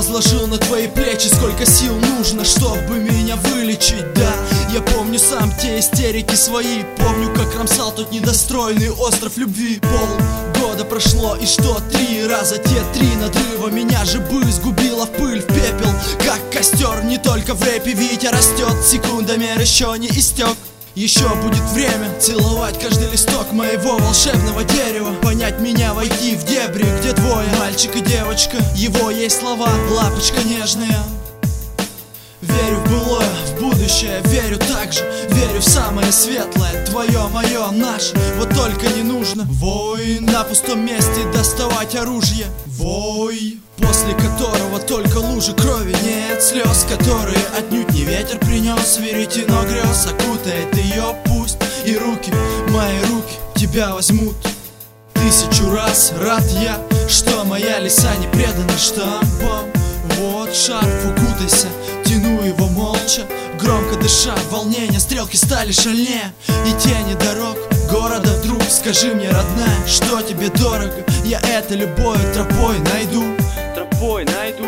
возложил на твои плечи. Сколько сил нужно, чтобы меня вылечить, да. Я помню сам те истерики свои. Помню, как ромсал тот недостроенный остров любви. Полгода прошло, и что 3 раза те 3 надрыва меня же бы сгубило в пыль, в пепел, как костер. Не только в рэпе Витя растет, секундомер еще не истек. Еще будет время целовать каждый листок моего волшебного дерева, понять меня, войти в дебри, где двое, мальчик и девочка. Его есть слова, лапочка нежная. Верю в былое, в будущее, верю также. Верю в самое светлое, твое, мое, наше. Вот только не нужно, вой, на пустом месте доставать оружие. Вой, после которого только лужи крови, нет слез, которые отнюдь не ветер принес. Веретено грез окутает ее, пусть и руки, мои руки тебя возьмут. 1000 раз рад я, что моя лиса не предана штампам. Вот шарф, укутайся, тяну его молча, громко дыша, волнение, стрелки стали шальнее. И тени дорог города вдруг, скажи мне, родная, что тебе дорого. Я это любой тропой найду. Тропой найду.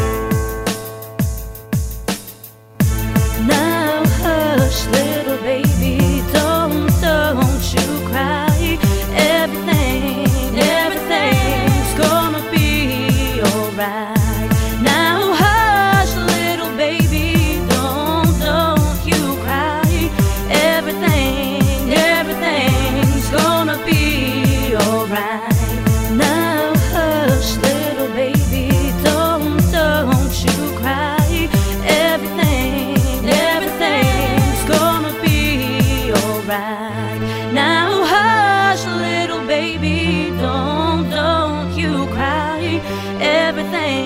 Now hush, little baby, don't you cry. Everything's gonna be alright. Now hush, little baby, don't you cry. Everything's gonna be alright. Now hush, little baby, don't you cry. Everything's gonna be alright. Now hush, little baby, don't you cry. Everything